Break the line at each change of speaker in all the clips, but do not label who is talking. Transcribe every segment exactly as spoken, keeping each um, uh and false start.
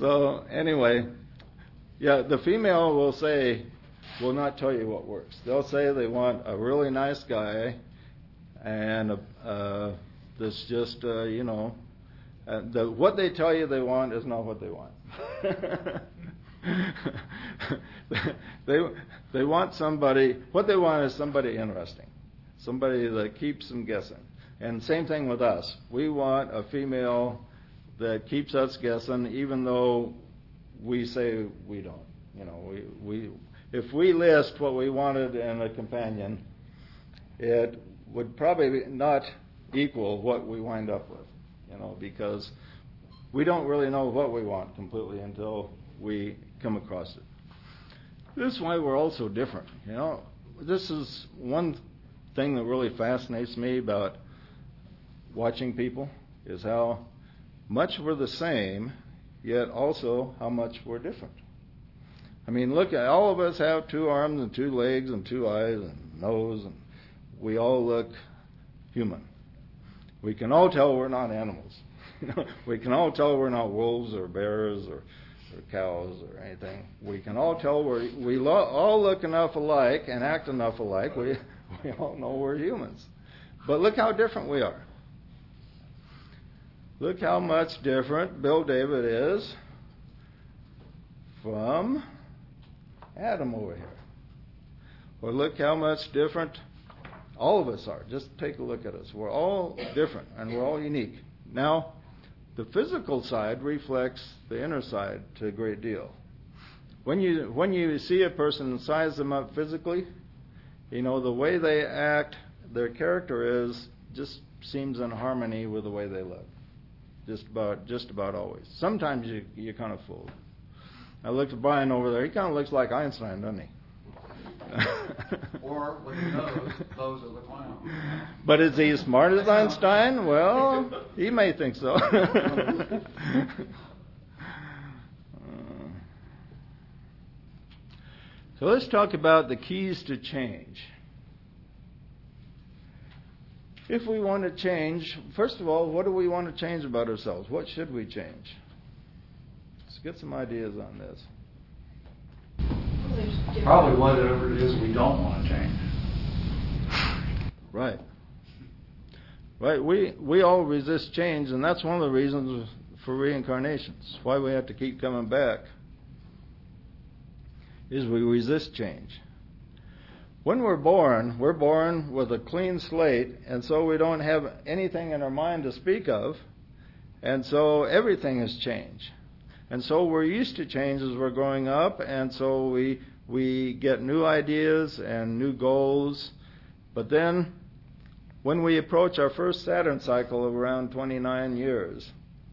So anyway, yeah, the female will say, will not tell you what works. They'll say they want a really nice guy, and a, uh, that's just, uh, you know, uh, the, what they tell you they want is not what they want. they they want somebody, what they want is somebody interesting, somebody that keeps them guessing. And same thing with us. We want a female that keeps us guessing, even though we say we don't. You know, we we if we list what we wanted in a companion, it would probably not equal what we wind up with. You know, because we don't really know what we want completely until we come across it. This is why we're all so different. You know, this is one thing that really fascinates me about watching people, is how much we're the same, yet also how much we're different. I mean, look, at all of us have two arms and two legs and two eyes and nose, and we all look human. We can all tell we're not animals. We can all tell we're not wolves or bears or, or cows or anything. We can all tell we're, we lo- all look enough alike and act enough alike. We, we all know we're humans. But look how different we are. Look how much different Bill David is from Adam over here. Or look how much different all of us are. Just take a look at us. We're all different and we're all unique. Now, the physical side reflects the inner side to a great deal. When you when you see a person and size them up physically, you know, the way they act, their character is just seems in harmony with the way they live. Just about just about always. Sometimes you you're kind of fooled. I looked at Brian over there. He kind of looks like Einstein, doesn't he?
Or with the nose, those are the clown.
But is he as smart as Einstein? Well, he may think so. So let's talk about the keys to change. If we want to change, first of all, what do we want to change about ourselves? What should we change? Let's get some ideas on this.
Probably whatever it is we don't want to change.
Right. Right. We we all resist change, and that's one of the reasons for reincarnations. Why we have to keep coming back is we resist change. When we're born, we're born with a clean slate, and so we don't have anything in our mind to speak of, and so everything has changed. And so we're used to change as we're growing up, and so we we get new ideas and new goals. But then, when we approach our first Saturn cycle of around twenty-nine years,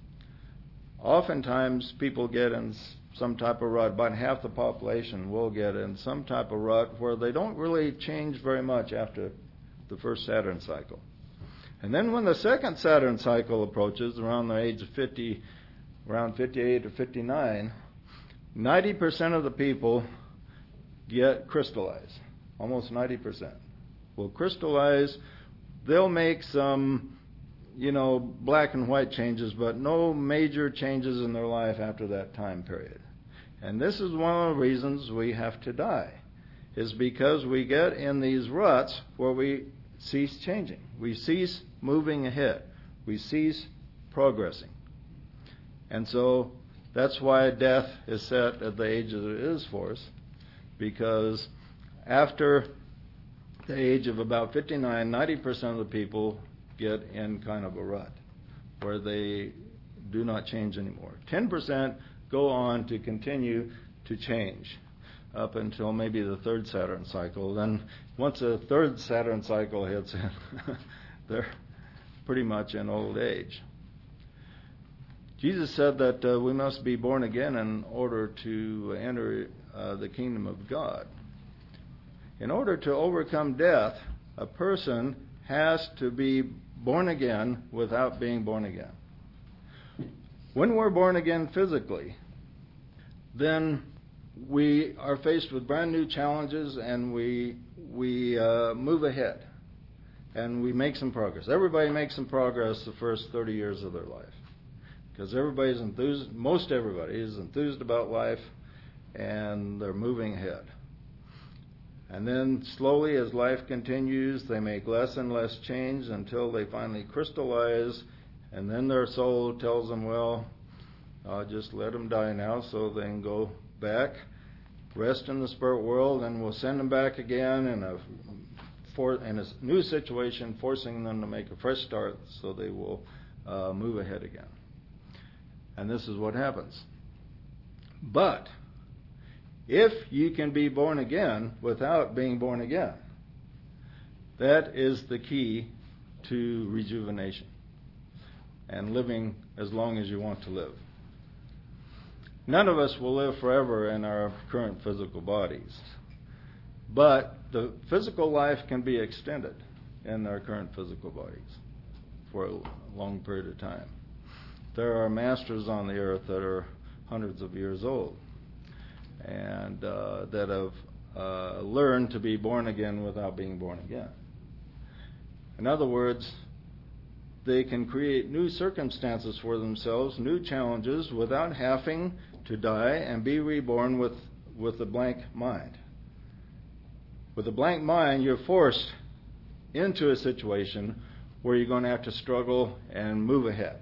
oftentimes people get in some type of rut. About half the population will get in some type of rut where they don't really change very much after the first Saturn cycle. And then when the second Saturn cycle approaches, around the age of fifty, around fifty-eight or fifty-nine, ninety percent of the people get crystallized. Almost ninety percent will crystallize. They'll make some, you know, black and white changes, but no major changes in their life after that time period. And this is one of the reasons we have to die, is because we get in these ruts where we cease changing. We cease moving ahead. We cease progressing. And so that's why death is set at the age that it is for us, because after the age of about fifty-nine, ninety percent of the people get in kind of a rut where they do not change anymore. ten percent go on to continue to change up until maybe the third Saturn cycle. Then once the third Saturn cycle hits in, they're pretty much in old age. Jesus said that uh, we must be born again in order to enter uh, the kingdom of God. In order to overcome death, a person has to be born again without being born again. When we're born again physically, then we are faced with brand new challenges, and we we uh, move ahead, and we make some progress. Everybody makes some progress the first thirty years of their life. because everybody's enthused, most everybody is enthused about life, and they're moving ahead. And then slowly as life continues, they make less and less change until they finally crystallize, and then their soul tells them, well, I'll just let them die now so they can go back, rest in the spirit world, and we'll send them back again in a, for, in a new situation, forcing them to make a fresh start so they will uh, move ahead again. And this is what happens. But if you can be born again without being born again, that is the key to rejuvenation and living as long as you want to live. None of us will live forever in our current physical bodies, but the physical life can be extended in our current physical bodies for a long period of time. There are masters on the earth that are hundreds of years old and uh, that have uh, learned to be born again without being born again. In other words, they can create new circumstances for themselves, new challenges, without having to die and be reborn with, with a blank mind. With a blank mind, you're forced into a situation where you're going to have to struggle and move ahead.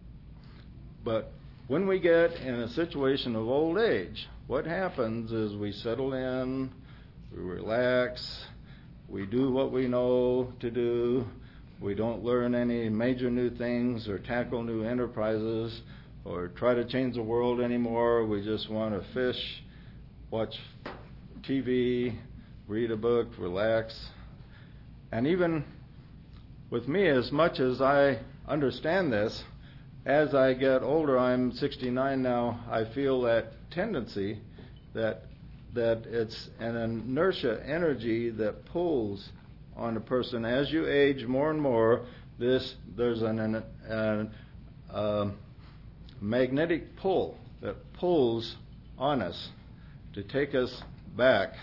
But when we get in a situation of old age, what happens is we settle in, we relax, we do what we know to do, we don't learn any major new things or tackle new enterprises or try to change the world anymore. We just want to fish, watch T V, read a book, relax. And even with me, as much as I understand this, as I get older, I'm sixty-nine now, I feel that tendency that that it's an inertia energy that pulls on a person. As you age more and more, this there's an, an, an uh, magnetic pull that pulls on us to take us back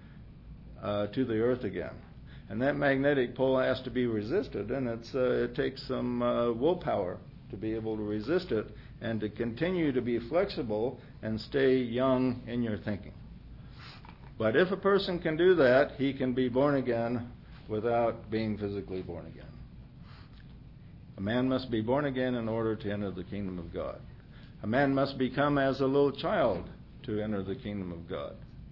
uh, to the earth again. And that magnetic pull has to be resisted, and it's uh, it takes some uh, willpower to be able to resist it and to continue to be flexible and stay young in your thinking. But if a person can do that, he can be born again without being physically born again. A man must be born again in order to enter the kingdom of God. A man must become as a little child to enter the kingdom of God.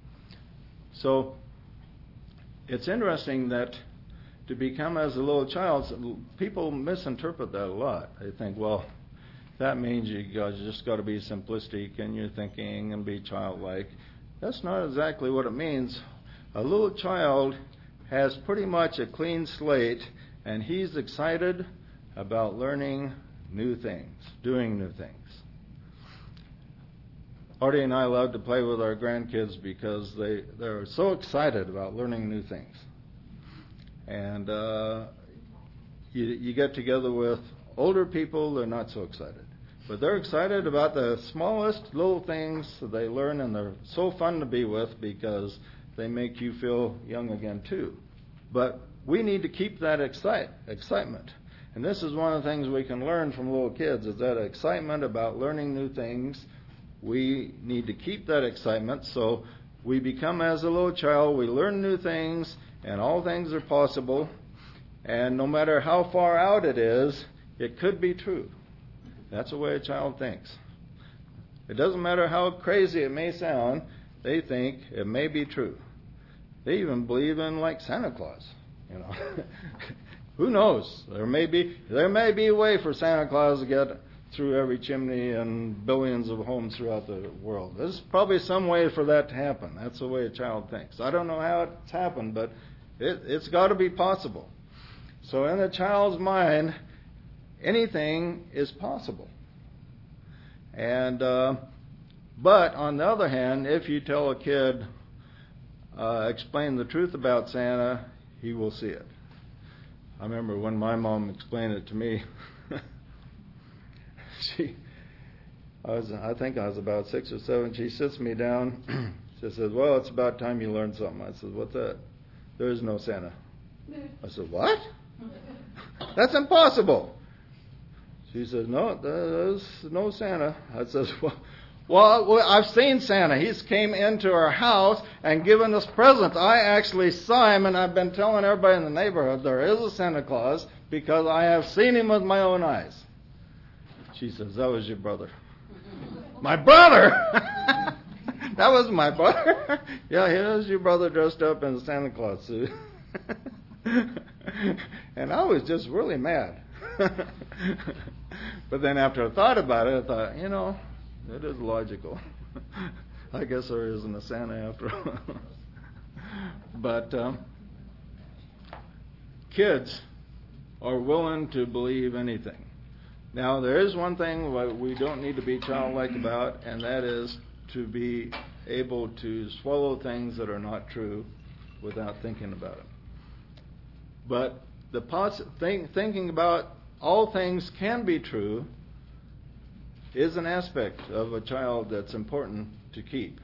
So it's interesting that to become as a little child, people misinterpret that a lot. They think, well, that means you just got to be simplistic in your thinking and be childlike. That's not exactly what it means. A little child has pretty much a clean slate, and he's excited about learning new things, doing new things. Artie and I love to play with our grandkids because they, they're so excited about learning new things. And uh, you, you get together with older people, they're not so excited. But they're excited about the smallest little things that they learn, and they're so fun to be with because they make you feel young again too. But we need to keep that excite, excitement. And this is one of the things we can learn from little kids, is that excitement about learning new things. We need to keep that excitement so we become as a little child, we learn new things, and all things are possible. And no matter how far out it is, it could be true. That's the way a child thinks. It doesn't matter how crazy it may sound, they think it may be true. They even believe in, like, Santa Claus, you know. Who knows? There may be there may be a way for Santa Claus to get through every chimney and billions of homes throughout the world. There's probably some way for that to happen. That's the way a child thinks. I don't know how it's happened, but it, it's got to be possible. So in a child's mind, anything is possible. And uh, but on the other hand, if you tell a kid, uh, explain the truth about Santa, he will see it. I remember when my mom explained it to me. she, I was, I think I was about six or seven. She sits me down. She says, "Well, it's about time you learned something." I said, "What's that?" "There is no Santa." I said, "What? That's impossible." She says, no, there's no Santa. I says, well, well, I've seen Santa. He's came into our house and given us presents. I actually saw him, and I've been telling everybody in the neighborhood there is a Santa Claus because I have seen him with my own eyes. She says, that was your brother. My brother? That was my brother? Yeah, here's your brother dressed up in a Santa Claus suit. And I was just really mad. But then after I thought about it, I thought, you know, it is logical. I guess there isn't a Santa after all. But um, kids are willing to believe anything. Now, there is one thing we don't need to be childlike about, and that is to be able to swallow things that are not true without thinking about them. But the poss- think, thinking about all things can be true is an aspect of a child that's important to keep.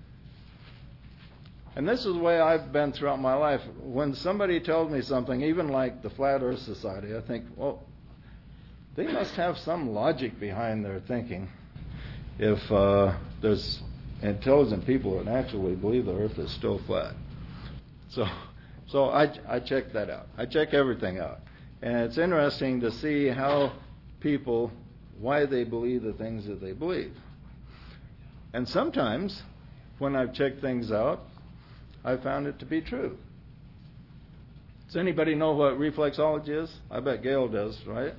And this is the way I've been throughout my life. When somebody tells me something, even like the Flat Earth Society, I think, well, they must have some logic behind their thinking if uh, there's intelligent people that actually believe the Earth is still flat. So, so I, I check that out. I check everything out. And it's interesting to see how people, why they believe the things that they believe. And sometimes, when I've checked things out, I found it to be true. Does anybody know what reflexology is? I bet Gail does, right?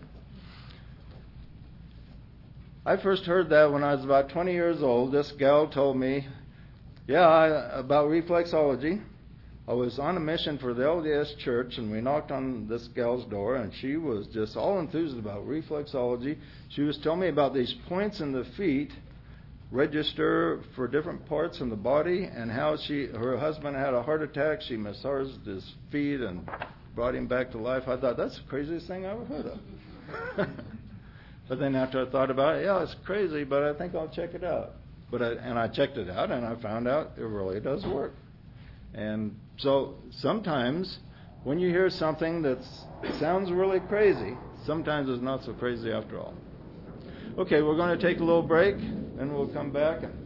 I first heard that when I was about twenty years old. This gal told me, yeah, I, about reflexology. I was on a mission for the L D S church, and we knocked on this gal's door, and she was just all enthused about reflexology. She was telling me about these points in the feet register for different parts in the body, and how she, her husband had a heart attack. She massaged his feet and brought him back to life. I thought, that's the craziest thing I ever heard of. But then after I thought about it, yeah, it's crazy, but I think I'll check it out. But I, and I checked it out, and I found out it really does work. And so sometimes when you hear something that sounds really crazy, sometimes it's not so crazy after all. Okay, we're going to take a little break, and we'll come back and